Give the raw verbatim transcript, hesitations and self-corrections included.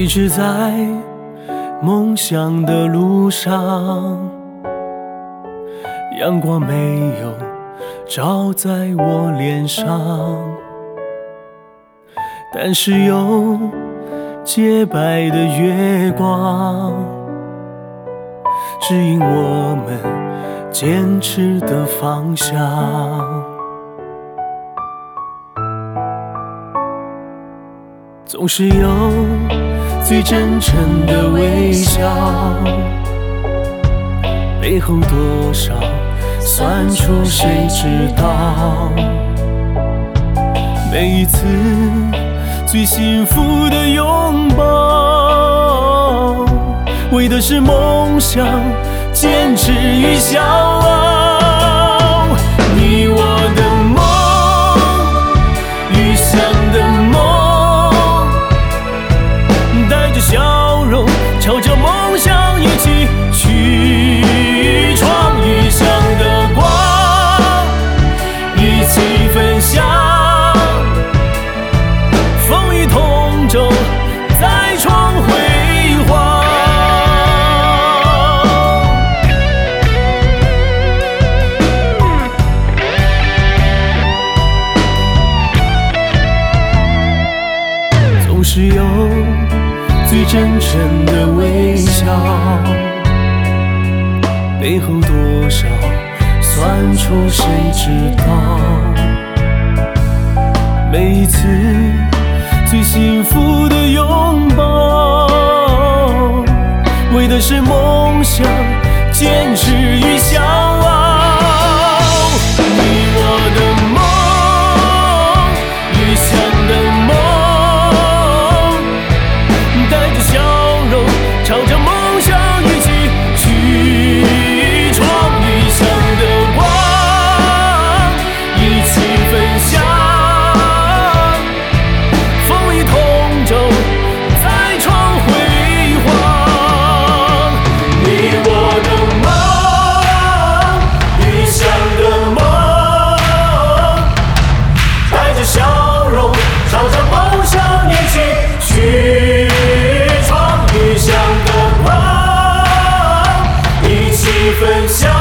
一直在梦想的路上，阳光没有照在我脸上，但是有洁白的月光，指引我们坚持的方向。总是有最真诚的微笑，背后多少酸楚谁知道。每一次最幸福的拥抱，为的是梦想坚持与骄傲。你我的梦，理想的梦，带着笑容朝着梦想一起去闯，理想的光一起分享，风雨同舟再创辉煌。总是有最真诚的微笑，背后多少酸楚谁知道。每一次最幸福的拥抱，为的是梦想坚持与骄傲。你我的梦，理想的梦，带着笑容朝着梦想一起去闯，理想的光一起分享，再创辉煌。你我的梦，理想的梦，带着笑容朝着梦想一起去闯，理想的光一起分享。